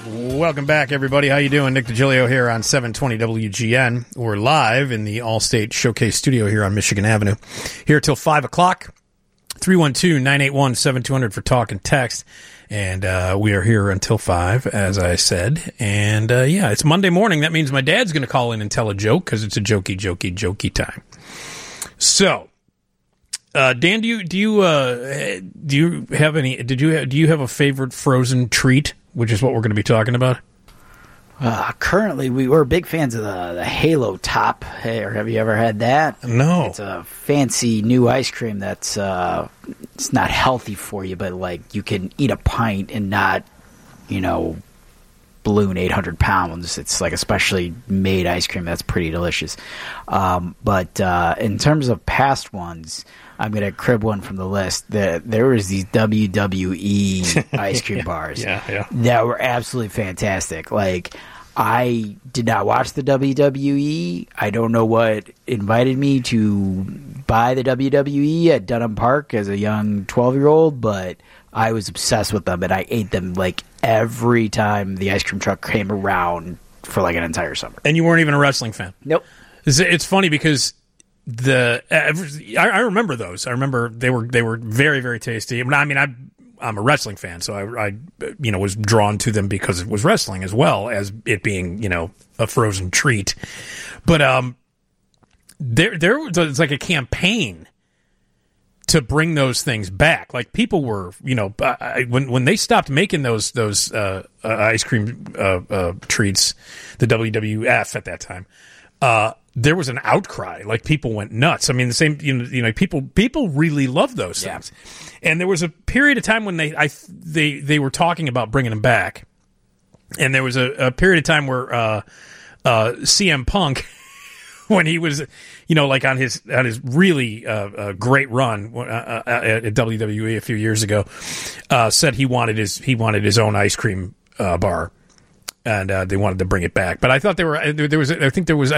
Welcome back, everybody. How you doing? Nick DiGilio here on 720 WGN. We're live in the Allstate Showcase studio here on Michigan Avenue. Here till 5 o'clock. 312-981-7200 for talk and text. And we are here until 5, as I said. And, yeah, it's Monday morning. That means my dad's going to call in and tell a joke because it's a jokey time. So, Dan, do you have any? Do you have a favorite frozen treat, which is what we're going to be talking about? Currently, we're big fans of the Halo Top. Hey, or have you ever had that? No. It's a fancy new ice cream that's it's not healthy for you, but like you can eat a pint and not, balloon 800 pounds. It's like a specially made ice cream that's pretty delicious. But in terms of past ones, I'm going to crib one from the list. There was these WWE ice cream bars that were absolutely fantastic. Like, I did not watch the WWE. I don't know what invited me to buy the WWE at Dunham Park as a young 12-year-old, but I was obsessed with them, and I ate them like every time the ice cream truck came around for like an entire summer. And you weren't even a wrestling fan? Nope. It's funny because I remember those. I remember they were very, very tasty. I mean, I'm a wrestling fan, so I was drawn to them because it was wrestling as well as it being a frozen treat. But there was like a campaign to bring those things back. Like people were when they stopped making those ice cream treats, the WWF at that time. There was an outcry. Like people went nuts. I mean, the same. People really loved those things. And there was a period of time when they were talking about bringing them back. And there was a period of time where CM Punk, when he was, like on his really great run at WWE a few years ago, said he wanted his own ice cream bar. And they wanted to bring it back, but I thought there was a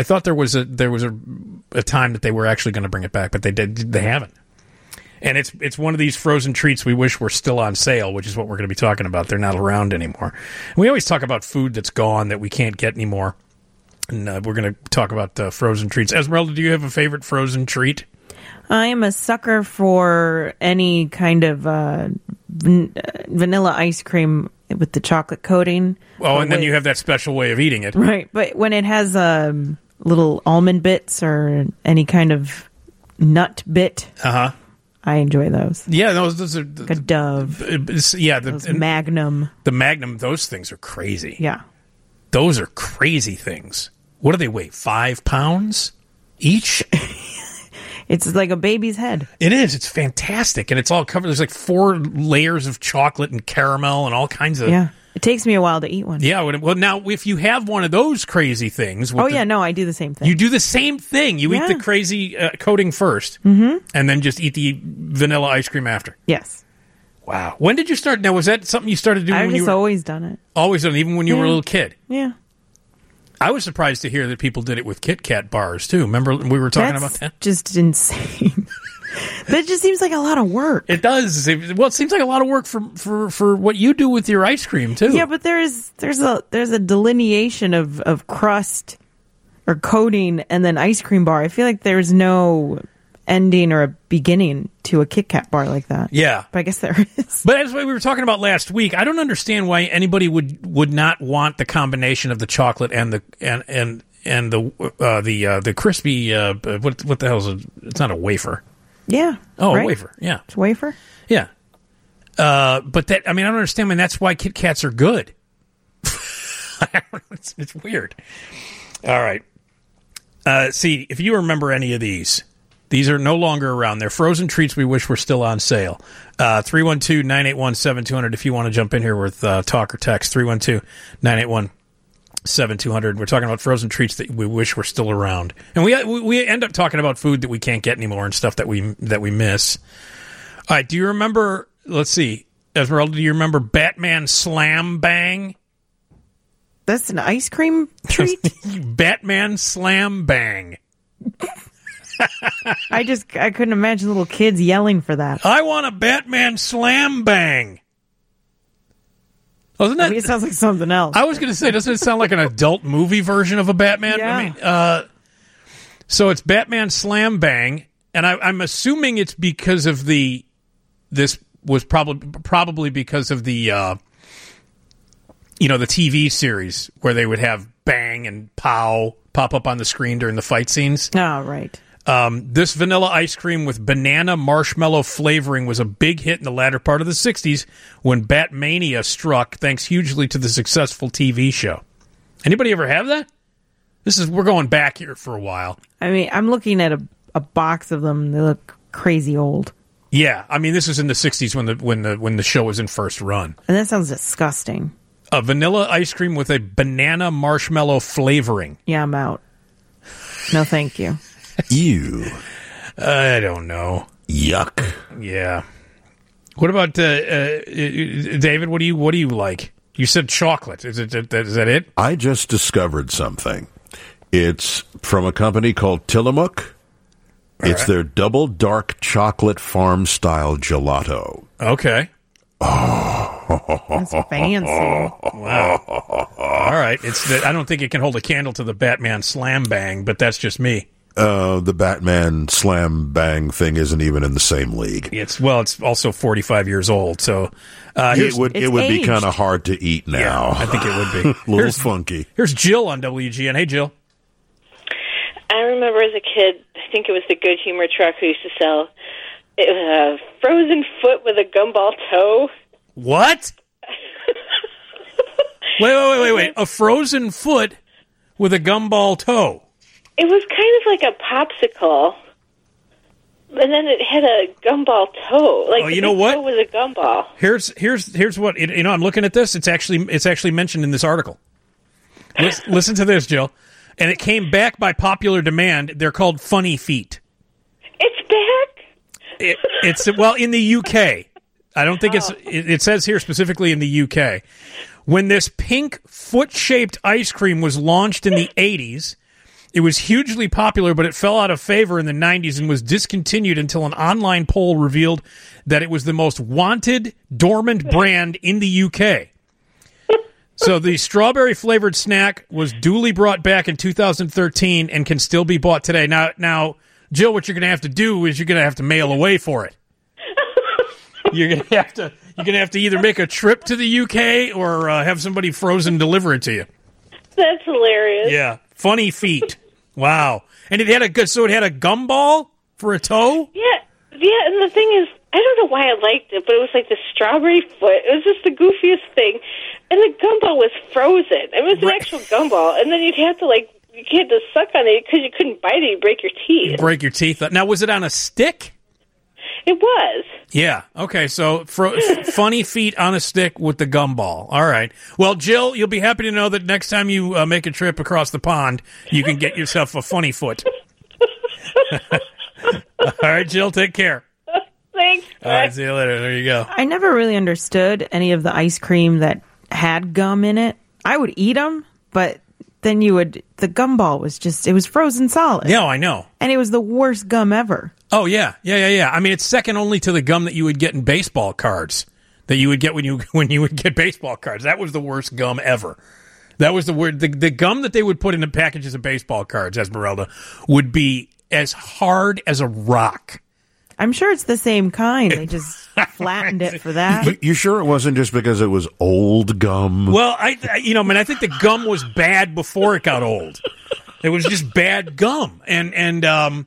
time that they were actually going to bring it back, but they haven't. And it's one of these frozen treats we wish were still on sale, which is what we're going to be talking about. They're not around anymore. And we always talk about food that's gone that we can't get anymore, and we're going to talk about frozen treats. Esmeralda, do you have a favorite frozen treat? I am a sucker for any kind of vanilla ice cream with the chocolate coating. Oh, and then you have that special way of eating it. Right, but when it has little almond bits or any kind of nut bit, I enjoy those. Yeah, those are... Like a Dove. Those Magnum. The Magnum, those things are crazy. Yeah. Those are crazy things. What do they weigh, 5 pounds each? It's like a baby's head. It is. It's fantastic. And it's all covered. There's like 4 layers of chocolate and caramel and all kinds of... Yeah. It takes me a while to eat one. Yeah. Well, now, if you have one of those crazy things... I do the same thing. You do the same thing. You eat the crazy coating first, and then just eat the vanilla ice cream after. Yes. Wow. When did you start? Now, was that something you started doing when you were... I've always done it. Always done it, even when you were a little kid? Yeah. I was surprised to hear that people did it with Kit Kat bars, too. Remember we were talking about that? Just insane. That just seems like a lot of work. It does. Well, it seems like a lot of work for what you do with your ice cream, too. Yeah, but there's a delineation of crust or coating and then ice cream bar. I feel like there's no ending or a beginning to a Kit Kat bar like that. Yeah. But I guess there is. But as we were talking about last week, I don't understand why anybody would not want the combination of the chocolate and the crispy what the hell is it? It's not a wafer. Yeah. Oh, right? A wafer. Yeah. It's a wafer? Yeah. But I don't understand, man. That's why Kit Kats are good. It's weird. All right. See, if you remember any of these are no longer around. They're frozen treats we wish were still on sale. 312-981-7200 if you want to jump in here with talk or text. 312-981-7200. We're talking about frozen treats that we wish were still around. And we end up talking about food that we can't get anymore and stuff that we miss. All right, do you remember, let's see, Esmeralda, do you remember Batman Slam Bang? That's an ice cream treat? Batman Slam Bang. I couldn't imagine little kids yelling for that. I want a Batman Slam Bang. Wasn't I mean, it sounds like something else. I was going to say, doesn't it sound like an adult movie version of a Batman? Yeah. I mean, so it's Batman Slam Bang, and I'm assuming it's because of this was probably because of the the TV series where they would have bang and pow pop up on the screen during the fight scenes. Oh, right. This vanilla ice cream with banana marshmallow flavoring was a big hit in the latter part of the 60s when Batmania struck, thanks hugely to the successful TV show. Anybody ever have that? We're going back here for a while. I mean, I'm looking at a box of them. They look crazy old. Yeah, I mean, this is in the 60s when the show was in first run. And that sounds disgusting. A vanilla ice cream with a banana marshmallow flavoring. Yeah, I'm out. No, thank you. Ew. I don't know. Yuck. Yeah. What about David? What do you like? You said chocolate. Is that it? I just discovered something. It's from a company called Tillamook. It's their double dark chocolate farm style gelato. Okay. That's fancy. Wow. All right. I don't think it can hold a candle to the Batman Slam Bang, but that's just me. The Batman Slam Bang thing isn't even in the same league. It's also 45 years old, so it would be aged. kind of hard to eat now. Yeah, I think it would be. A little funky. Here's Jill on WGN. Hey, Jill. I remember as a kid, I think it was the Good Humor truck who used to sell. It was a frozen foot with a gumball toe. What? Wait. A frozen foot with a gumball toe. It was kind of like a popsicle, and then it had a gumball toe. Like you know what? Toe was a gumball. Here's what I'm looking at this. It's actually mentioned in this article. Listen to this, Jill. And it came back by popular demand. They're called Funny Feet. It's back. It's in the UK. I don't think it says here specifically in the UK. When this pink foot-shaped ice cream was launched in the 80s, it was hugely popular, but it fell out of favor in the 90s and was discontinued until an online poll revealed that it was the most wanted dormant brand in the UK. So the strawberry-flavored snack was duly brought back in 2013 and can still be bought today. Now, Jill, what you're going to have to do is you're going to have to mail away for it. You're going to have to either make a trip to the UK or have somebody frozen deliver it to you. That's hilarious. Yeah, Funny Feet. Wow. And it had a gumball for a toe? Yeah, and the thing is, I don't know why I liked it, but it was like the strawberry foot. It was just the goofiest thing. And the gumball was frozen. It was an actual gumball. And then you had to suck on it because you couldn't bite it. You'd break your teeth. Break your teeth. Now, was it on a stick? It was. Yeah. Okay. So Funny Feet on a stick with the gumball. All right. Well, Jill, you'll be happy to know that next time you make a trip across the pond, you can get yourself a Funny Foot. All right, Jill, take care. Thanks. All right, see you later. There you go. I never really understood any of the ice cream that had gum in it. I would eat them, but then the gumball was frozen solid. Yeah, I know. And it was the worst gum ever. Oh, yeah. I mean, it's second only to the gum that you would get in baseball cards, that you would get when you would get baseball cards. That was the worst gum ever. That was the gum that they would put in the packages of baseball cards, Esmeralda, would be as hard as a rock. I'm sure it's the same kind. They just flattened it for that. You sure it wasn't just because it was old gum? Well, I think the gum was bad before it got old. It was just bad gum, and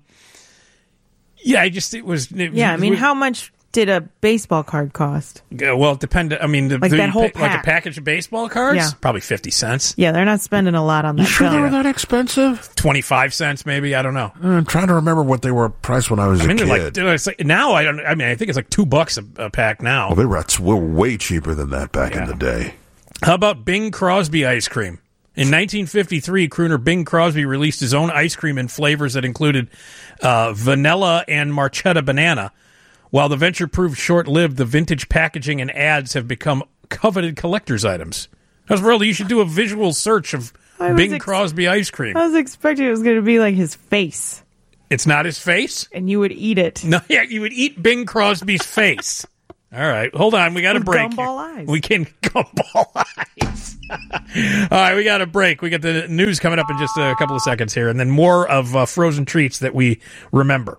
yeah, how much did a baseball card cost? Well, it depended. I mean, that whole like pack. a package of baseball cards, Yeah. Probably 50 cents. Yeah, they're not spending a lot on that. You sure they gum. were that expensive? 25 cents, maybe. I don't know. I'm trying to remember what they were priced when I was a kid. Now I don't. I mean, I think it's like $2 a pack now. Well, they were way cheaper than that back in the day. How about Bing Crosby ice cream? In 1953, crooner Bing Crosby released his own ice cream in flavors that included vanilla and marchetta banana. While the venture proved short-lived, the vintage packaging and ads have become coveted collector's items. Esmeralda, you should do a visual search of Bing Crosby ice cream. I was expecting it was going to be like his face. It's not his face? And you would eat it. No, yeah, you would eat Bing Crosby's face. All right, hold on. We got a With break. gumball eyes. We can gumball eyes. All right, we got a break. We got the news coming up in just a couple of seconds here, and then more of frozen treats that we remember.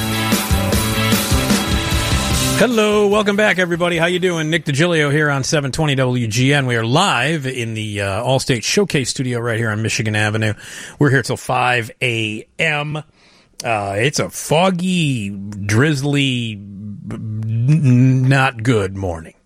Hello, welcome back, everybody. How you doing? Nick DiGilio here on 720 WGN. We are live in the Allstate Showcase Studio right here on Michigan Avenue. We're here till 5 a.m. It's a foggy, drizzly, not good morning.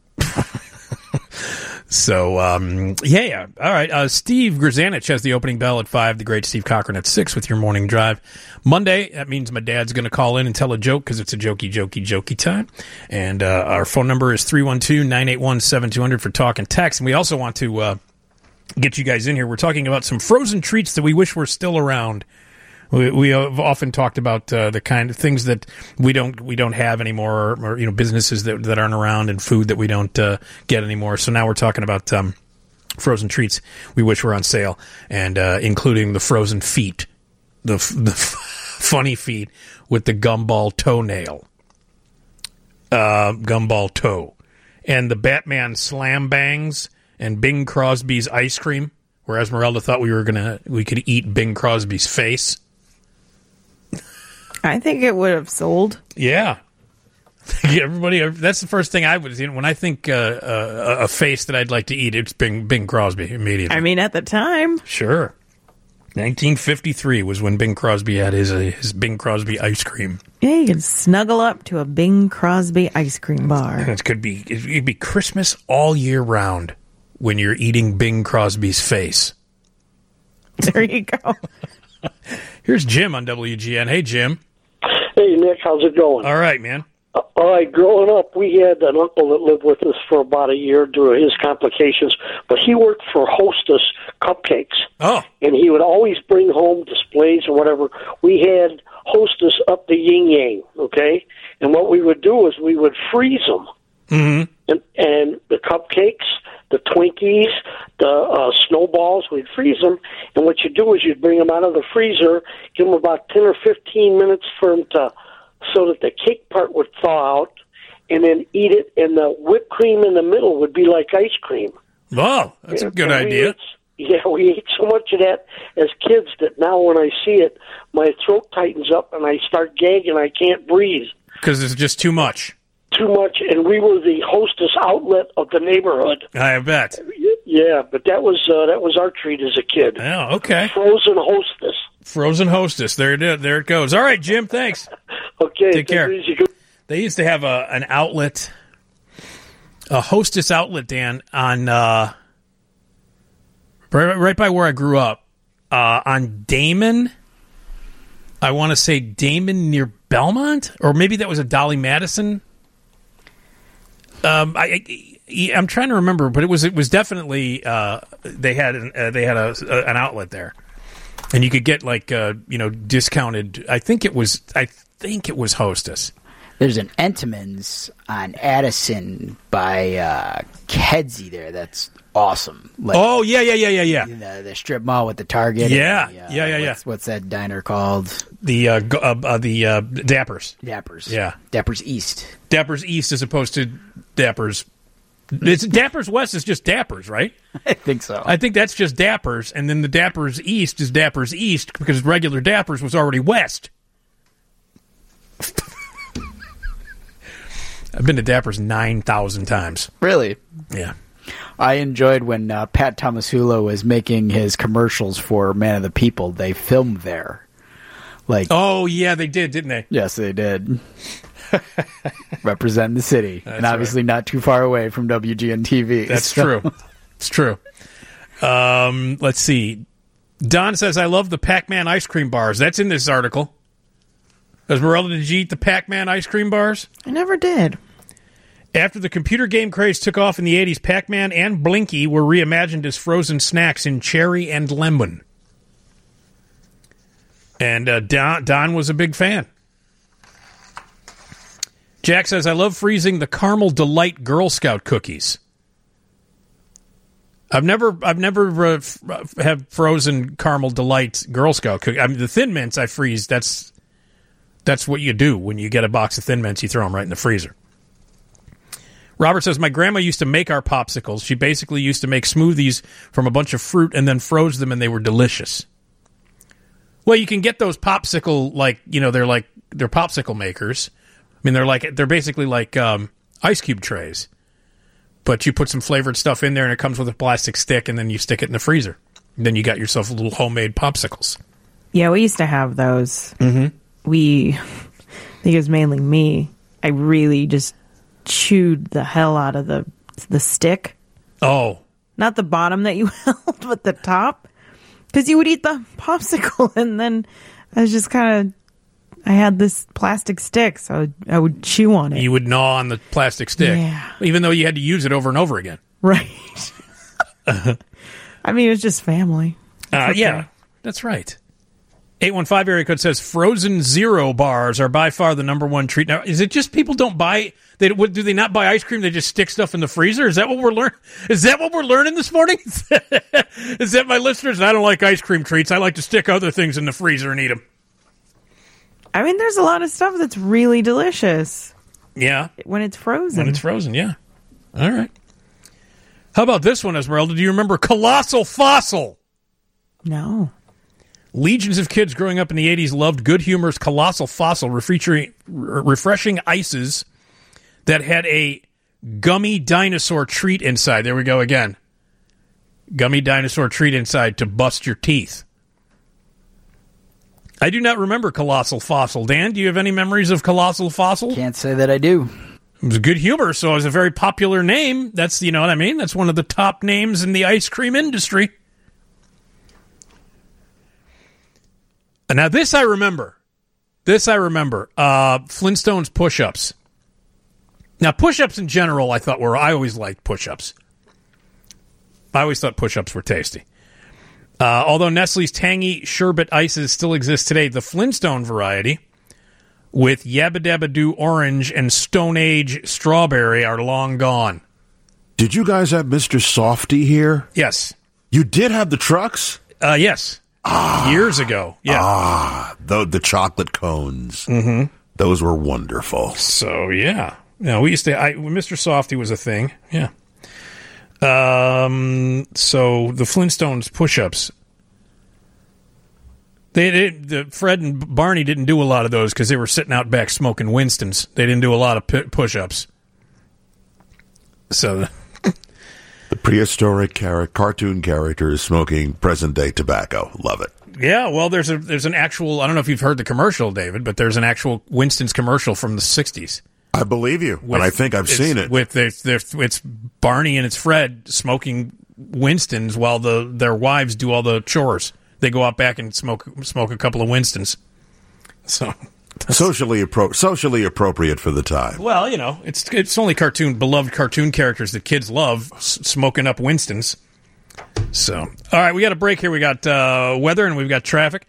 So, yeah. All right. Steve Grzanich has the opening bell at 5. The great Steve Cochran at 6 with your morning drive. Monday, that means my dad's going to call in and tell a joke because it's a jokey time. And our phone number is 312-981-7200 for talk and text. And we also want to get you guys in here. We're talking about some frozen treats that we wish were still around. We have often talked about the kind of things that we don't have anymore, or businesses that aren't around, and food that we don't get anymore. So now we're talking about frozen treats we wish were on sale, and including the frozen feet, the funny feet with the gumball toenail, gumball toe, and the Batman slam bangs and Bing Crosby's ice cream. Where Esmeralda thought we could eat Bing Crosby's face. I think it would have sold. Yeah. Everybody, that's the first thing I would, when I think a face that I'd like to eat, it's Bing Crosby immediately. I mean, at the time. Sure. 1953 was when Bing Crosby had his Bing Crosby ice cream. Yeah, you can snuggle up to a Bing Crosby ice cream bar. It'd be Christmas all year round when you're eating Bing Crosby's face. There you go. Here's Jim on WGN. Hey, Jim. Hey, Nick, how's it going? All right, man. All right, growing up, we had an uncle that lived with us for about a year due to his complications, but he worked for Hostess Cupcakes. Oh. And he would always bring home displays or whatever. We had Hostess up the yin-yang, okay? And what we would do is we would freeze them. Mm-hmm. And the cupcakes, the Twinkies, the snowballs, we'd freeze them. And what you do is you'd bring them out of the freezer, give them about 10 or 15 minutes for them so that the cake part would thaw out, and then eat it, and the whipped cream in the middle would be like ice cream. Oh, that's a good idea. We ate so much of that as kids that now when I see it, my throat tightens up and I start gagging. I can't breathe. Because it's just too much. Too much, and we were the Hostess outlet of the neighborhood. I bet. Yeah, but that was our treat as a kid. Oh, okay. Frozen Hostess. Frozen Hostess. There it goes. All right, Jim. Thanks. Okay. Take care. They used to have an outlet, a Hostess outlet, Dan, on right by where I grew up, on Damon. I want to say Damon near Belmont, or maybe that was a Dolly Madison. I'm trying to remember, but it was definitely they had an outlet there, and you could get discounted. I think it was Hostess. There's an Entenmann's on Addison by Kedzie there. That's awesome. Oh yeah. The strip mall with the Target. Yeah, and yeah. What's that diner called? The Dappers. Dappers. Yeah, Dappers East. Dappers East as opposed to Dappers. It's Dappers West is just Dappers, right? I think so. I think that's just Dappers, and then the Dappers East is Dappers East because regular Dappers was already West. I've been to Dappers 9,000 times. Really? Yeah. I enjoyed when Pat Tomasulo was making his commercials for Man of the People. They filmed there. Oh, yeah, they did, didn't they? Yes, they did. Represent the city. That's and obviously not too far away from WGN TV. That's true. It's true. Let's see. Don says, I love the Pac-Man ice cream bars. That's in this article. Esmeralda, did you eat the Pac-Man ice cream bars? I never did. After the computer game craze took off in the 80s, Pac-Man and Blinky were reimagined as frozen snacks in cherry and lemon. And Don was a big fan. Jack says, I love freezing the Caramel Delight Girl Scout cookies. I've never have frozen Caramel Delight Girl Scout cookies. I mean, the Thin Mints I freeze. That's what you do when you get a box of Thin Mints. You throw them right in the freezer. Robert says, my grandma used to make our popsicles. She basically used to make smoothies from a bunch of fruit and then froze them, and they were delicious. Well, you can get those popsicle, they're popsicle makers. I mean, they're basically like ice cube trays. But you put some flavored stuff in there, and it comes with a plastic stick, and then you stick it in the freezer. And then you got yourself little homemade popsicles. Yeah, we used to have those. Mm-hmm. I think it was mainly me. I really just chewed the hell out of the stick. Oh. Not the bottom that you held, but the top. Because you would eat the popsicle, and then I was just I had this plastic stick, so I would chew on it. You would gnaw on the plastic stick. Yeah. Even though you had to use it over and over again. Right. I mean, it was just family. Okay. Yeah, that's right. 815 area code says Frozen Zero bars are by far the number one treat. Now, is it just people don't buy? Do they not buy ice cream? They just stick stuff in the freezer. Is that what we're learning? Is that what we're learning this morning? Is that my listeners? I don't like ice cream treats. I like to stick other things in the freezer and eat them. I mean, there's a lot of stuff that's really delicious. Yeah, when it's frozen. When it's frozen, yeah. All right. How about this one, Esmeralda? Do you remember Colossal Fossil? No. Legions of kids growing up in the 80s loved Good Humor's Colossal Fossil, refreshing ices that had a gummy dinosaur treat inside. There we go again. Gummy dinosaur treat inside to bust your teeth. I do not remember Colossal Fossil. Dan, do you have any memories of Colossal Fossil? Can't say that I do. It was Good Humor, so it was a very popular name. That's, you know what I mean? That's one of the top names in the ice cream industry. Now, this I remember. Flintstones push-ups. Now, push-ups in general, I always liked push-ups. I always thought push-ups were tasty. Although Nestle's tangy sherbet ices still exist today, the Flintstone variety with Yabba Dabba Doo orange and Stone Age strawberry are long gone. Did you guys have Mr. Softy here? Yes. You did have the trucks? Yes. Years ago. Yeah. The chocolate cones. Mm-hmm. Those were wonderful. So, yeah. No, we used to... Mr. Softy was a thing. Yeah. So, the Flintstones push-ups. Fred and Barney didn't do a lot of those because they were sitting out back smoking Winstons. They didn't do a lot of push-ups. So... The prehistoric cartoon characters smoking present-day tobacco. Love it. Yeah, well, there's an actual... I don't know if you've heard the commercial, David, but there's an actual Winston's commercial from the 60s. I believe you, and I think I've seen it. It's Barney and it's Fred smoking Winstons while their wives do all the chores. They go out back and smoke a couple of Winstons. So... Socially appropriate for the time. Well, you know, it's only beloved cartoon characters that kids love, smoking up Winstons. So, all right, we got a break here. We got weather and we've got traffic.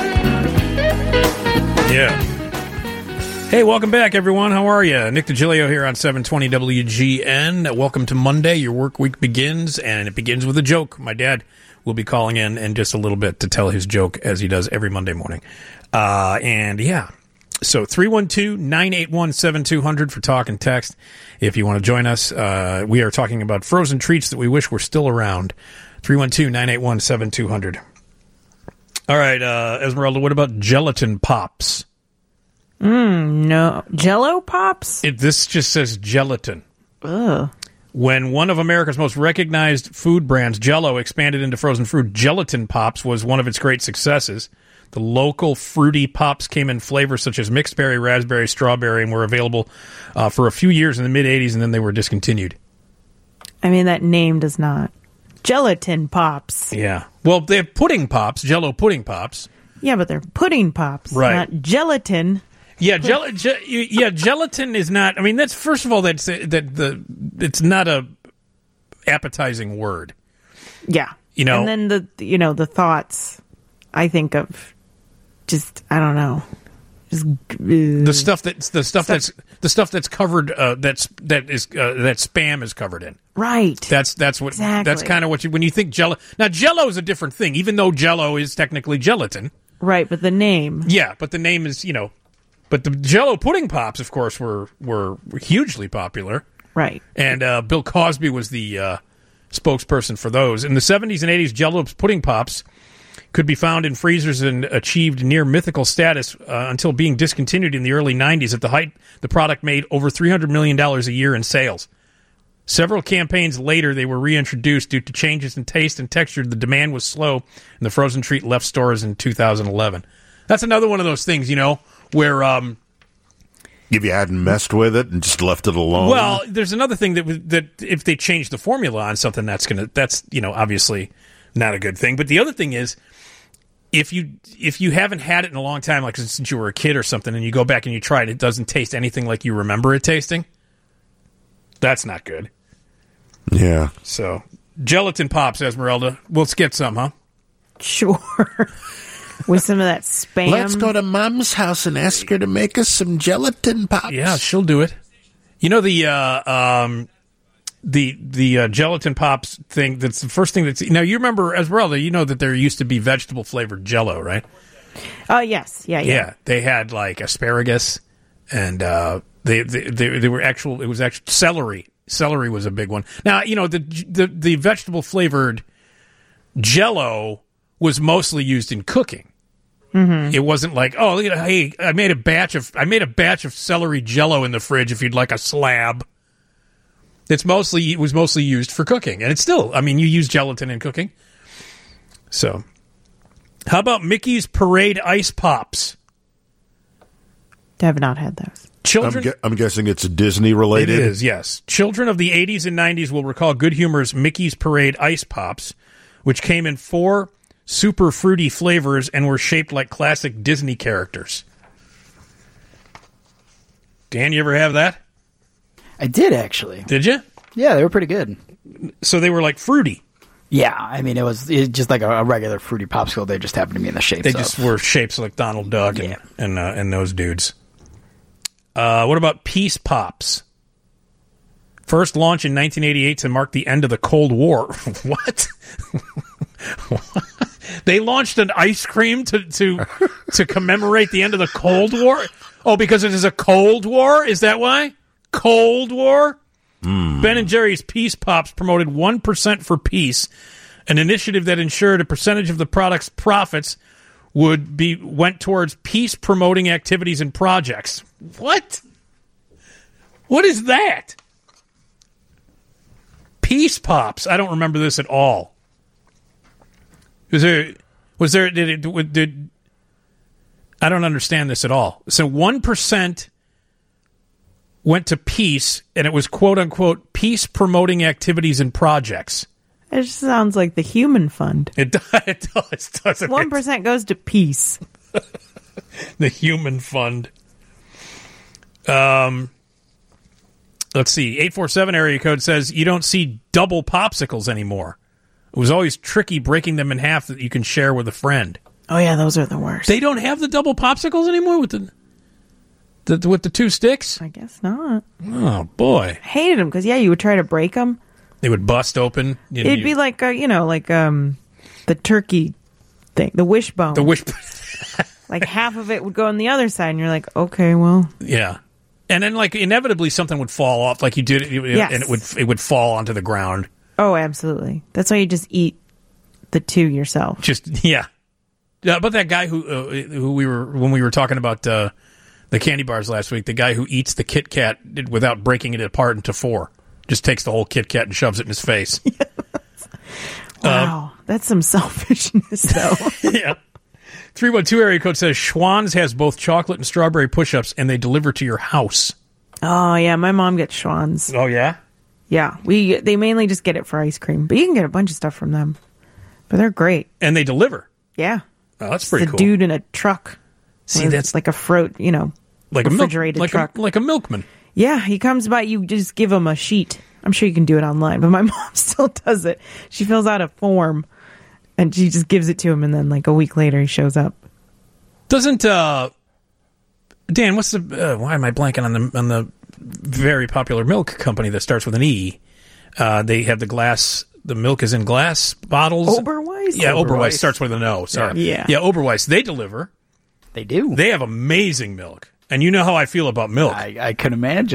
Yeah. Hey, welcome back, everyone. How are you? Nick DiGilio here on 720 WGN. Welcome to Monday. Your work week begins, and it begins with a joke. My dad will be calling in just a little bit to tell his joke, as he does every Monday morning. And, yeah. So 312-981-7200 for talk and text. If you want to join us, we are talking about frozen treats that we wish were still around. 312-981-7200. All right, Esmeralda, what about gelatin pops? No. Jell-O pops? This just says gelatin. Ugh. When one of America's most recognized food brands, Jell-O, expanded into frozen fruit, gelatin pops was one of its great successes. The local fruity pops came in flavors such as mixed berry, raspberry, strawberry, and were available for a few years in the mid-'80s, and then they were discontinued. I mean, that name does not. Gelatin pops. Yeah. Well, they have pudding pops, Jell-O pudding pops. Yeah, but they're pudding pops, right? Not gelatin. Yeah, gelatin is not. I mean, that's first of all, it's not a appetizing word. Yeah, you know, and then the thoughts I think of. Just I don't know, just the stuff that's covered that Spam is covered in. Right. That's what exactly. That's kind of what when you think Jell-O. Now Jell-O is a different thing, even though Jell-O is technically gelatin. Right, but the name. Yeah, but the name is But the Jell-O pudding pops, of course, were hugely popular. Right. And Bill Cosby was the spokesperson for those. In the 70s and 80s, Jell-O's pudding pops could be found in freezers and achieved near mythical status until being discontinued in the early 90s. At the height, the product made over $300 million a year in sales. Several campaigns later, they were reintroduced due to changes in taste and texture. The demand was slow, and the frozen treat left stores in 2011. That's another one of those things, where... if you hadn't messed with it and just left it alone. Well, there's another thing that if they change the formula on something, that's obviously not a good thing. But the other thing is, if you haven't had it in a long time, like since you were a kid or something, and you go back and you try it, it doesn't taste anything like you remember it tasting. That's not good. Yeah. So, gelatin pops, Esmeralda. Let's get some, huh? Sure. With some of that spam. Let's go to Mom's house and ask her to make us some gelatin pops. Yeah, she'll do it. The gelatin pops thing, that's the first thing that's... Now, you remember, Esmeralda, you know that there used to be vegetable-flavored Jell-O, right? Oh, yes. Yeah. They had, like, asparagus, and they were actual... It was actually celery. Celery was a big one. Now, the vegetable-flavored Jell-O was mostly used in cooking. Mm-hmm. It wasn't like, oh, look at, hey, I made a batch of celery Jell-O in the fridge if you'd like a slab. It was mostly used for cooking, and it's still. I mean, you use gelatin in cooking. So, how about Mickey's Parade Ice Pops? I have not had those. Children, I'm guessing it's Disney related. It is, yes. Children of the 80s and 90s will recall Good Humor's Mickey's Parade Ice Pops, which came in 4 super fruity flavors and were shaped like classic Disney characters. Dan, you ever have that? I did, actually. Did you? Yeah, they were pretty good. So they were like fruity. Yeah, I mean, it was just like a regular fruity popsicle. They just happened to be in the shape. They just were shapes like Donald Duck and those dudes. What about Peace Pops? First launched in 1988 to mark the end of the Cold War. What? They launched an ice cream to commemorate the end of the Cold War? Oh, because it is a Cold War? Is that why? Cold War? Ben & Jerry's Peace Pops promoted 1% for peace, an initiative that ensured a percentage of the product's profits went towards peace-promoting activities and projects. What? What is that? Peace Pops. I don't remember this at all. I don't understand this at all. So 1% went to peace, and it was quote-unquote peace-promoting activities and projects. It just sounds like the human fund. It does, doesn't it? 1% goes to peace. The human fund. Let's see. 847 area code says you don't see double popsicles anymore. It was always tricky breaking them in half that you can share with a friend. Oh, yeah, those are the worst. They don't have the double popsicles anymore with the 2 sticks? I guess not. Oh, boy. I hated them because, you would try to break them. They would bust open. It'd be like, the turkey thing, the wishbone. Like half of it would go on the other side, and you're like, okay, well. Yeah. And then, like, inevitably something would fall off, like you did, yes. And it would fall onto the ground. Oh, absolutely. That's why you just eat the 2 yourself. Yeah. But that guy who when we were talking about the candy bars last week, the guy who eats the Kit Kat without breaking it apart into 4, just takes the whole Kit Kat and shoves it in his face. Wow, that's some selfishness, though. Yeah. 312 area code says Schwann's has both chocolate and strawberry push-ups, and they deliver to your house. Oh, yeah, my mom gets Schwann's. Oh, yeah? Yeah, they mainly just get it for ice cream, but you can get a bunch of stuff from them. But they're great. And they deliver. Yeah. Oh, that's pretty cool. The dude in a truck. See, that's like a like refrigerated truck. Like a milkman. Yeah, he comes by, you just give him a sheet. I'm sure you can do it online, but my mom still does it. She fills out a form, and she just gives it to him, and then like a week later he shows up. Doesn't, Dan, what's the, why am I blanking on the very popular milk company that starts with an E? They have the milk is in glass bottles. Oberweis? Yeah, Oberweis starts with an O. Sorry. Yeah, Oberweis. They deliver. They do. They have amazing milk. And you know how I feel about milk. I can imagine.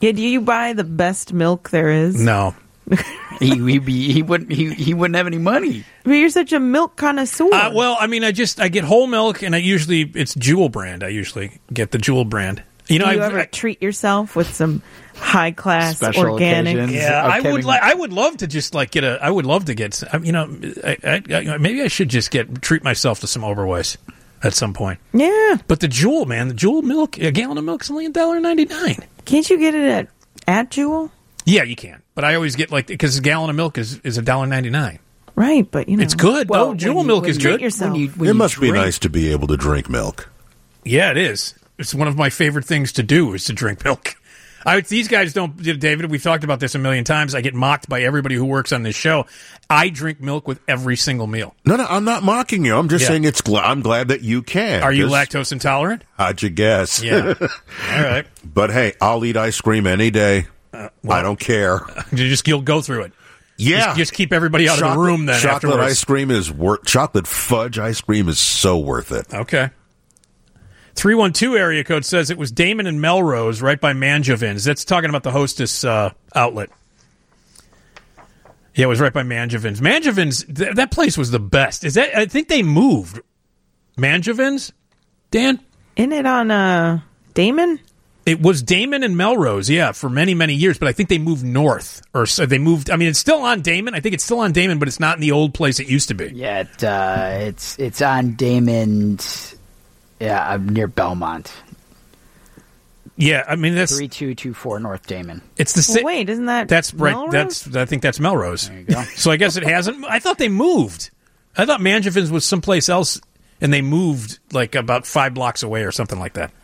Yeah, do you buy the best milk there is? No. he wouldn't have any money. But you're such a milk connoisseur. Well, I mean, I get whole milk, and it's Jewel brand. I usually get the Jewel brand. You know, do you ever treat yourself with some high class Special organic? occasions. Yeah, Okay, I would love to just like get I would love to get. You know, maybe I should just treat myself to some Oberweis at some point. Yeah. But the Jewel, man, the Jewel milk, a gallon of milk's only $1.99. Can't you get it at Jewel? Yeah, you can. But I always get because a gallon of milk is $1.99. Right, but you know It's good. Well, though. Jewel milk is treat good. yourself. It must be nice to be able to drink milk. Yeah, it is. It's one of my favorite things to do is to drink milk. These guys don't, David, we've talked about this a million times. I get mocked by everybody who works on this show. I drink milk with every single meal. No, I'm not mocking you. I'm just saying I'm glad that you can. Are you lactose intolerant? How'd you guess? Yeah. All right. But hey, I'll eat ice cream any day. I don't care. You'll go through it. Yeah. Just keep everybody out of the room then Chocolate afterwards. ice cream is chocolate fudge ice cream is so worth it. Okay. 312 area code says it was Damon and Melrose right by Mangiavins. That's talking about the Hostess outlet. Yeah, it was right by Mangiavins. Mangiavins, that place was the best. I think they moved. Mangiavins? Dan? Isn't it on Damon? It was Damon and Melrose, yeah, for many, many years, but I think they moved north. Or so they moved, I mean, it's still on Damon. I think it's still on Damon, but it's not in the old place it used to be. Yeah, it's on Damon. Yeah, near Belmont. Yeah, I mean, that's 3224 North Damon. It's the Well, wait, isn't that That's right. Melrose? I think that's Melrose. There you go. So I guess it hasn't. I thought they moved. I thought Mangiavins was someplace else, and they moved like about 5 blocks away or something like that.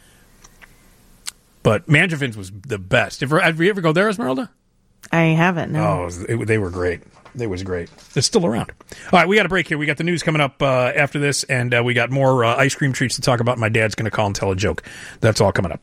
But Mangiavins was the best. Have you ever go there, Esmeralda? I haven't. No. Oh, they were great. They was great. They're still around. All right, we got a break here. We got the news coming up after this, and we got more ice cream treats to talk about. My dad's going to call and tell a joke. That's all coming up.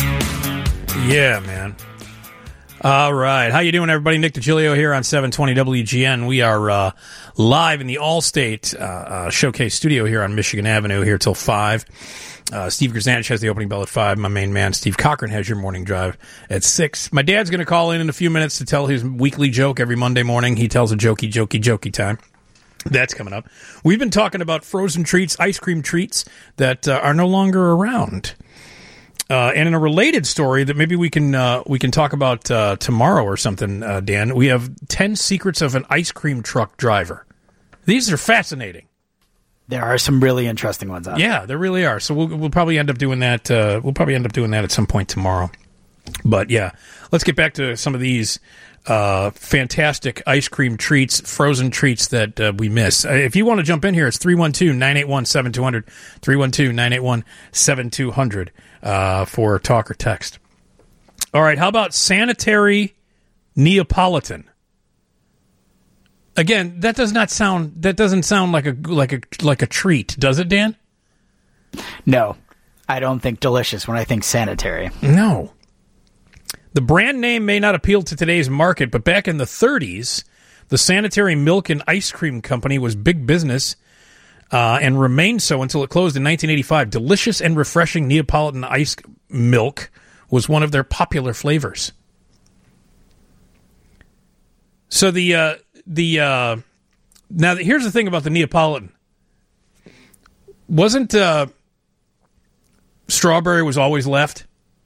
Yeah, man. All right. How you doing, everybody? Nick DiGilio here on 720 WGN. We are live in the Allstate Showcase studio here on Michigan Avenue here till 5. Steve Grzanich has the opening bell at 5. My main man, Steve Cochran, has your morning drive at 6. My dad's going to call in a few minutes to tell his weekly joke every Monday morning. He tells a jokey time. That's coming up. We've been talking about frozen treats, ice cream treats that are no longer around. And in a related story that maybe we can talk about tomorrow or something, Dan, we have 10 secrets of an ice cream truck driver. These are fascinating. There are some really interesting ones out there. Yeah, there really are. So we'll probably end up doing that. We'll probably end up doing that at some point tomorrow. But yeah, let's get back to some of these fantastic ice cream treats, frozen treats that we miss. If you want to jump in here, it's 312-981-7200, 312-981-7200 for talk or text. All right, how about sanitary Neapolitan? Again, that doesn't sound like a treat, does it, Dan? No, I don't think delicious when I think sanitary. No. The brand name may not appeal to today's market, but back in the 30s, the Sanitary Milk and Ice Cream Company was big business and remained so until it closed in 1985. Delicious and refreshing Neapolitan ice milk was one of their popular flavors. So now here's the thing about the Neapolitan. Wasn't strawberry was always left?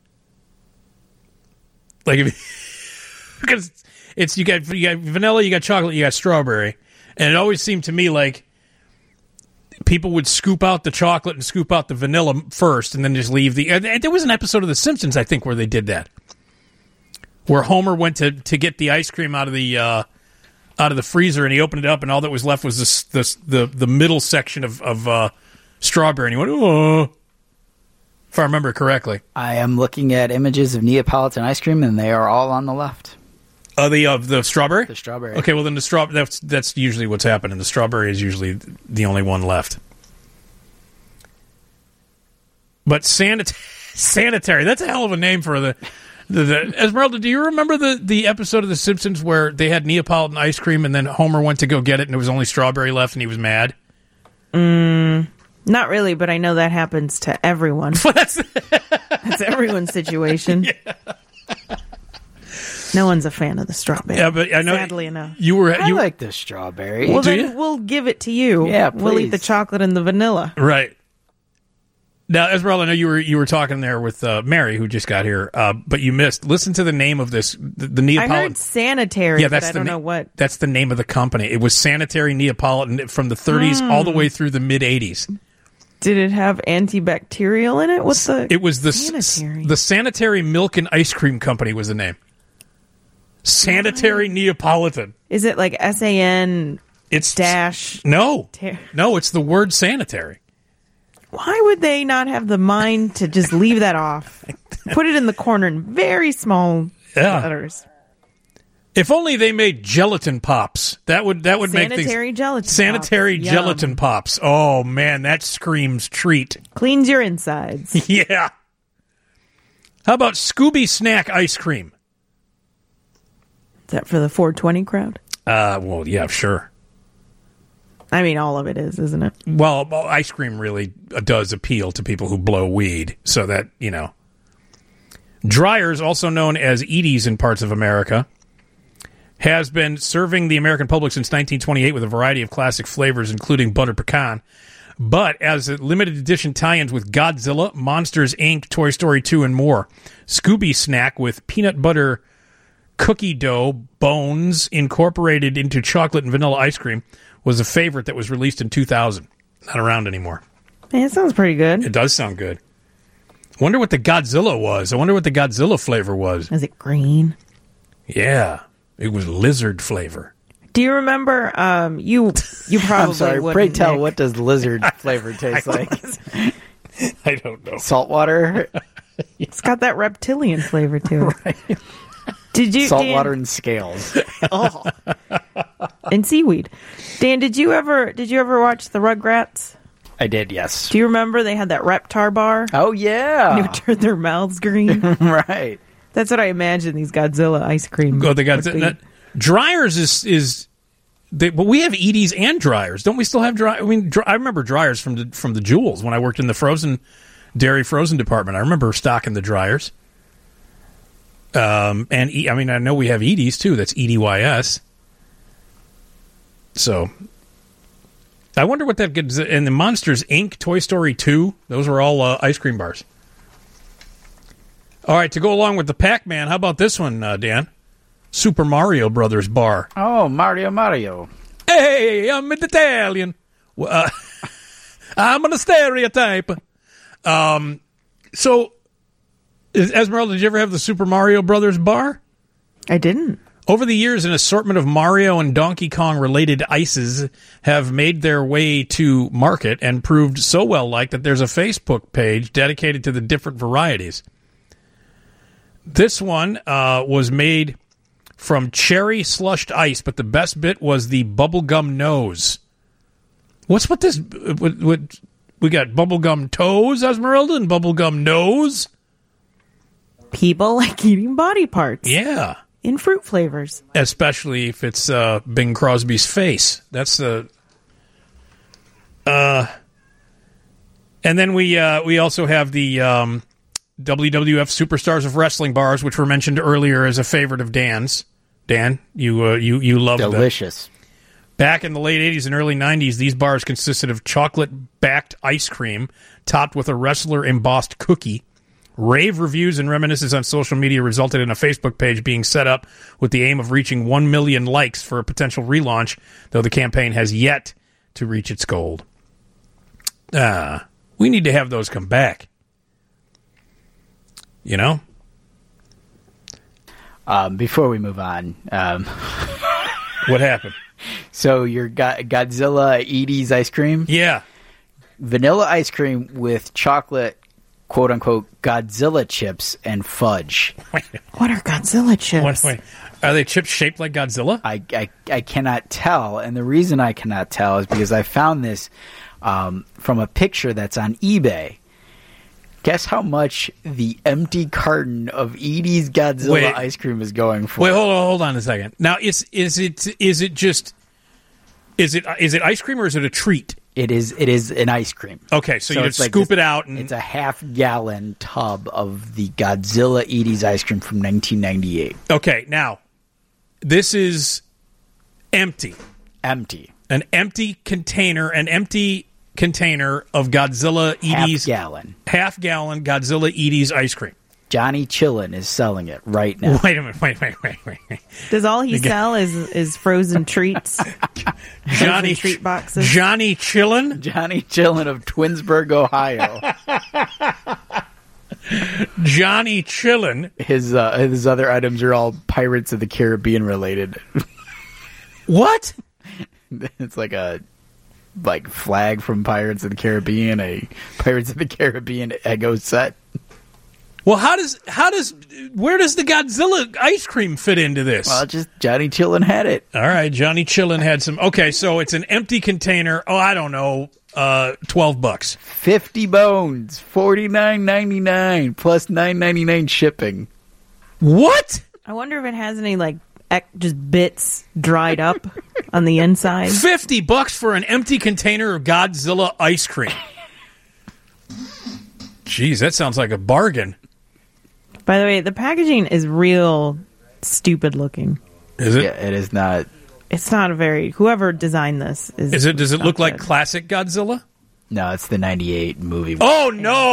Like, because it's you got vanilla, you got chocolate, you got strawberry, and it always seemed to me like people would scoop out the chocolate and scoop out the vanilla first, and then just leave the. There was an episode of The Simpsons, I think, where they did that, where Homer went to get the ice cream out of the freezer, and he opened it up, and all that was left was the middle section of strawberry, and he went, "Oh." If I remember correctly. I am looking at images of Neapolitan ice cream, and they are all on the left. The strawberry? The strawberry. Okay, well then the strawberry. That's usually what's happening. The strawberry is usually the only one left. But sanitary. That's a hell of a name for the Esmeralda. Do you remember the episode of The Simpsons where they had Neapolitan ice cream, and then Homer went to go get it, and there was only strawberry left, and he was mad? Not really, but I know that happens to everyone. That's everyone's situation. Yeah. No one's a fan of the strawberry. Yeah, but I know. Sadly enough. You were. I You, like the strawberry. Well, Do then you? we'll give it to you. Yeah, We'll eat the please. chocolate and the vanilla. right. Now, Esmeralda, I know you were talking there with Mary, who just got here, but you missed. Listen to the name of this, the I Neapolitan. heard sanitary, Yeah, but that's I the don't na- know what. That's the name of the company. It was Sanitary Neapolitan from the 30s all the way through the mid 80s. Did it have antibacterial in it? What's the? It was the sanitary? the Sanitary Milk and Ice Cream Company was the name. Sanitary Neapolitan. Is it like SAN It's dash? no, Ter- no. It's the word sanitary. Why would they not have the mind to just leave that off? Put it in the corner in very small Yeah. letters. If only they made gelatin pops. That would make things Sanitary gelatin. sanitary pops. Yum. gelatin pops. Oh man, that screams treat. Cleans your insides. Yeah. How about Scooby Snack ice cream? Is that for the 420 crowd? Well, yeah, sure. I mean, all of it is, isn't it? Well, ice cream really does appeal to people who blow weed, so that, you know. Dryers, also known as Edie's in parts of America, has been serving the American public since 1928 with a variety of classic flavors, including butter pecan. But as a limited edition tie-ins with Godzilla, Monsters, Inc., Toy Story 2, and more. Scooby Snack with peanut butter cookie dough bones incorporated into chocolate and vanilla ice cream was a favorite that was released in 2000. Not around anymore. Man, it sounds pretty good. It does sound good. Wonder what the Godzilla was. I wonder what the Godzilla flavor was. Is it green? Yeah, it was lizard flavor. Do you remember? You probably I'm sorry. wouldn't. Pray tell, Nick. what does lizard flavor taste like? I don't know. Saltwater, It's got that reptilian flavor to it. Did you saltwater, Dan, and scales. and seaweed? Dan, did you ever watch the Rugrats? I did, yes. Do you remember they had that Reptar bar? Oh They yeah, would turn their mouths green. right. That's what I imagine these Godzilla ice cream. Oh, they got would be. that. Dryers is. But we have Edie's and Dryers. Don't we still have Dryers? I mean, I remember Dryers from the Jewels when I worked in the dairy frozen department. I remember stocking the Dryers. I know we have Edie's too. That's EDYS. So, I wonder what that gets. And the Monsters, Inc., Toy Story 2, those were all ice cream bars. All right, to go along with the Pac-Man, how about this one, Dan? Super Mario Brothers bar. Oh, Mario. Hey, I'm an Italian. I'm a stereotype. So, Esmeralda, did you ever have the Super Mario Brothers bar? I didn't. Over the years, an assortment of Mario and Donkey Kong related ices have made their way to market and proved so well liked that there's a Facebook page dedicated to the different varieties. This one was made from cherry slushed ice, but the best bit was the bubblegum nose. What's with this? We got bubblegum toes, Esmeralda, and bubblegum nose? People like eating body parts Yeah. in fruit flavors. Especially if it's Bing Crosby's face. That's the. And then we also have the WWF Superstars of Wrestling bars, which were mentioned earlier as a favorite of Dan's. Dan, you love them. Delicious. Back in the late 80s and early 90s, these bars consisted of chocolate-backed ice cream topped with a wrestler-embossed cookie. Rave reviews and reminiscences on social media resulted in a Facebook page being set up with the aim of reaching 1 million likes for a potential relaunch, though the campaign has yet to reach its goal. We need to have those come back. You know? Before we move on, What happened? so your Godzilla Edie's ice cream, Yeah. vanilla ice cream with chocolate, quote unquote, Godzilla chips and fudge. What are Godzilla chips? Wait. Are they chips shaped like Godzilla? I cannot tell, and the reason I cannot tell is because I found this from a picture that's on eBay. Guess how much the empty carton of Edie's Godzilla ice cream is going for? Wait, hold on a second. Now, is it ice cream or is it a treat? It is an ice cream. Okay, so you it's like scoop this- it out. And, It's a half-gallon tub of the Godzilla Eaties ice cream from 1998. okay, now, this is empty. Empty. An empty container of Godzilla Eaties. Half-gallon Godzilla Eaties ice cream. Johnny Chillin is selling it right now. Wait a minute, wait. Does all he sell is frozen treats? Johnny treat boxes? Johnny Chillin? Johnny Chillin of Twinsburg, Ohio. Johnny Chillin. His other items are all Pirates of the Caribbean related. What? It's like a flag from Pirates of the Caribbean, a Pirates of the Caribbean Eggo set. Well, where does the Godzilla ice cream fit into this? Well, just Johnny Chillin had it. All right, Johnny Chillin had some. Okay, so it's an empty container. Oh, I don't know, $12. 50 bones, $49.99 plus $9.99 shipping. What? I wonder if it has any just bits dried up on the inside. $50 for an empty container of Godzilla ice cream. Jeez, that sounds like a bargain. By the way, the packaging is real stupid looking. Is it? Yeah, it is not. It's not a very. Whoever designed this is. Is it? Does it not look like good. classic Godzilla? No, it's the 98 movie. Oh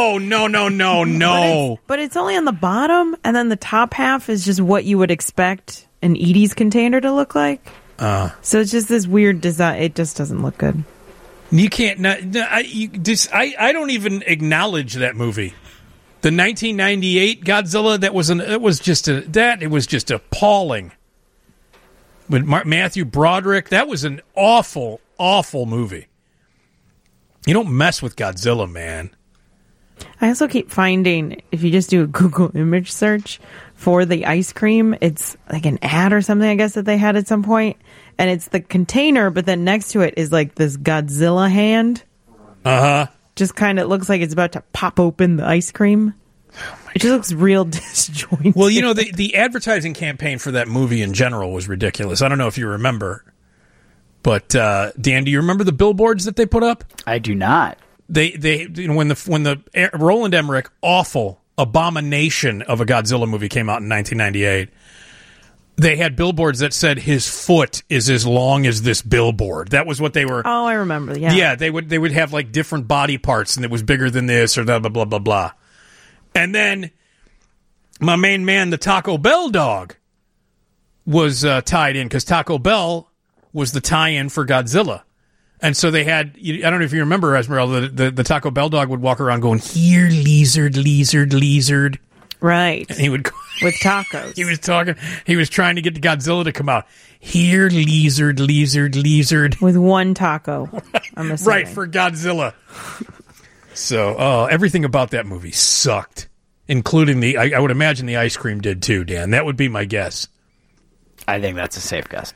no! But it's only on the bottom, and then the top half is just what you would expect an Eaties container to look like. So it's just this weird design. It just doesn't look good. You can't. I don't even acknowledge that movie. The 1998 Godzilla. It was just appalling. With Matthew Broderick, that was an awful movie. You don't mess with Godzilla, man. I also keep finding, if you just do a Google image search for the ice cream, it's like an ad or something, I guess, that they had at some point. And it's the container, but then next to it is like this Godzilla hand. Uh-huh. Just kind of looks like it's about to pop open the ice cream. It just looks real disjointed. Well, the advertising campaign for that movie in general was ridiculous. I don't know if you remember. But, Dan, do you remember the billboards that they put up? I do not. When the Roland Emmerich awful abomination of a Godzilla movie came out in 1998, they had billboards that said his foot is as long as this billboard. That was what they were. Oh, I remember. Yeah. Yeah, they would have like different body parts, and it was bigger than this or blah blah blah blah blah. And then my main man, the Taco Bell dog, was tied in because Taco Bell was the tie-in for Godzilla. And so they had, I don't know if you remember, Esmeralda, the Taco Bell dog would walk around going, "Here, lizard, lizard, lizard." Right. And he would with tacos. He was trying to get the Godzilla to come out. "Here, lizard, lizard, lizard." With one taco. I'm assuming. Right, for Godzilla. So, everything about that movie sucked, including I would imagine the ice cream did too, Dan. That would be my guess. I think that's a safe guess.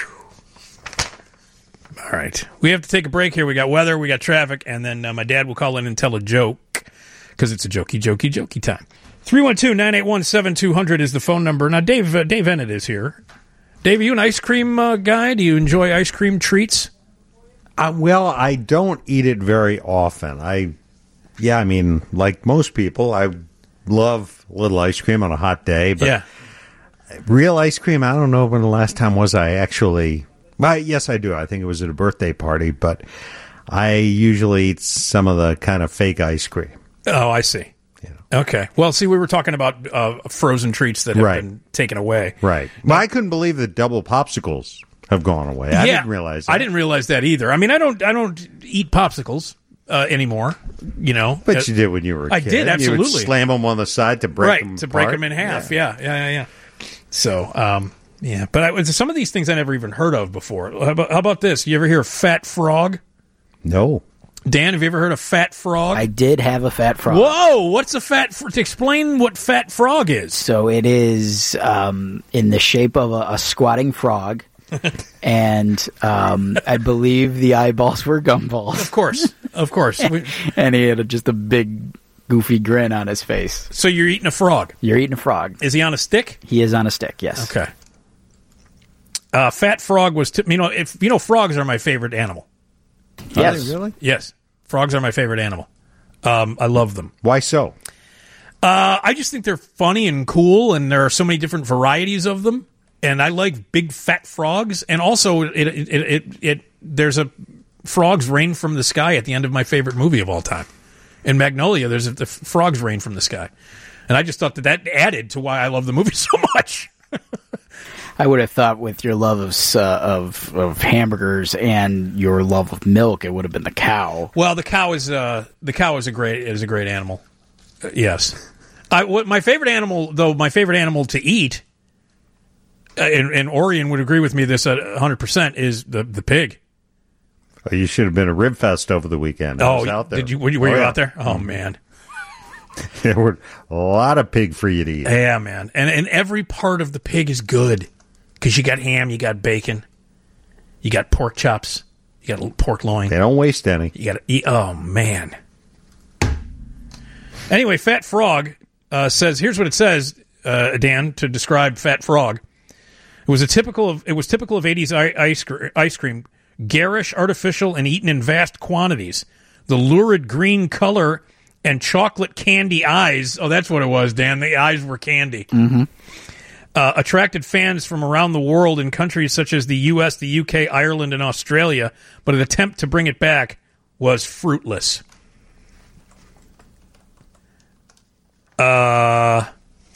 All right. We have to take a break here. We got weather, we got traffic, and then my dad will call in and tell a joke because it's a jokey time. 312-981-7200 is the phone number. Now, Dave Ennett is here. Dave, are you an ice cream guy? Do you enjoy ice cream treats? Well, I don't eat it very often. I mean, like most people, I love a little ice cream on a hot day. But yeah. Real ice cream, I don't know when the last time was I actually... Well, yes, I do. I think it was at a birthday party, but I usually eat some of the kind of fake ice cream. Oh, I see. Yeah. Okay. Well, see, we were talking about frozen treats that have been taken away. Right. Well, I couldn't believe that double popsicles have gone away. I didn't realize that. I didn't realize that either. I mean, I don't eat popsicles anymore, But you did when you were a kid. I did, absolutely. You would slam them on the side to break them apart. break them in half. Yeah. So, yeah, but some of these things I never even heard of before. How about this? You ever hear of fat frog? No. Dan, have you ever heard of fat frog? I did have a fat frog. Whoa! What's a fat frog? Explain what fat frog is. So it is in the shape of a squatting frog, and I believe the eyeballs were gumballs. Of course. And he had just a big, goofy grin on his face. So you're eating a frog. You're eating a frog. Is he on a stick? He is on a stick, yes. Okay. Fat frog was, frogs are my favorite animal. Yes. Really? Yes, frogs are my favorite animal. I love them. Why so? I just think they're funny and cool, and there are so many different varieties of them. And I like big fat frogs, and also there's a frogs rain from the sky at the end of my favorite movie of all time. In Magnolia, the frogs rain from the sky, and I just thought that added to why I love the movie so much. I would have thought with your love of hamburgers and your love of milk, it would have been the cow. Well, the cow is a great animal. Yes, my favorite animal to eat, and Orion would agree with me this at 100%, is the pig. Oh, you should have been at Ribfest over the weekend. I was out there. Did you? Were you out there? Oh man, there were a lot of pig for you to eat. Yeah, man, and every part of the pig is good because you got ham, you got bacon, you got pork chops, you got pork loin. They don't waste any. You got to eat. Oh man. Anyway, Fat Frog says, here's what it says, Dan, to describe Fat Frog. It was typical of 80s ice cream, garish, artificial, and eaten in vast quantities. The lurid green color and chocolate candy eyes. Oh, that's what it was, Dan. The eyes were candy. Mm-hmm. Attracted fans from around the world in countries such as the U.S., the U.K., Ireland, and Australia, but an attempt to bring it back was fruitless. How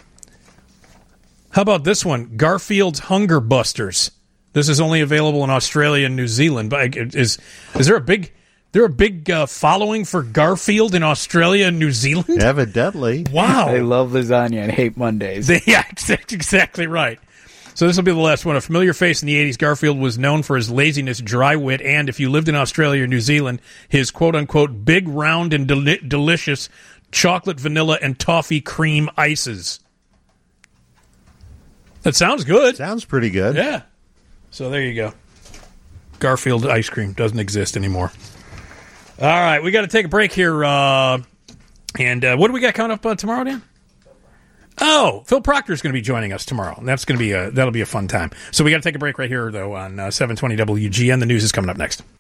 about this one? Garfield's Hunger Busters. This is only available in Australia and New Zealand. But is there a big following for Garfield in Australia and New Zealand? Evidently. Wow. They love lasagna and hate Mondays. Yeah, exactly right. So this will be the last one. A familiar face in the 80s, Garfield was known for his laziness, dry wit, and, if you lived in Australia or New Zealand, his quote-unquote big, round, and delicious chocolate, vanilla, and toffee cream ices. That sounds good. Sounds pretty good. Yeah. So there you go. Garfield ice cream doesn't exist anymore. All right, we got to take a break here. And what do we got coming up tomorrow, Dan? Oh, Phil Proctor's going to be joining us tomorrow, and that'll be a fun time. So we got to take a break right here, though, on 720 WGN. The news is coming up next.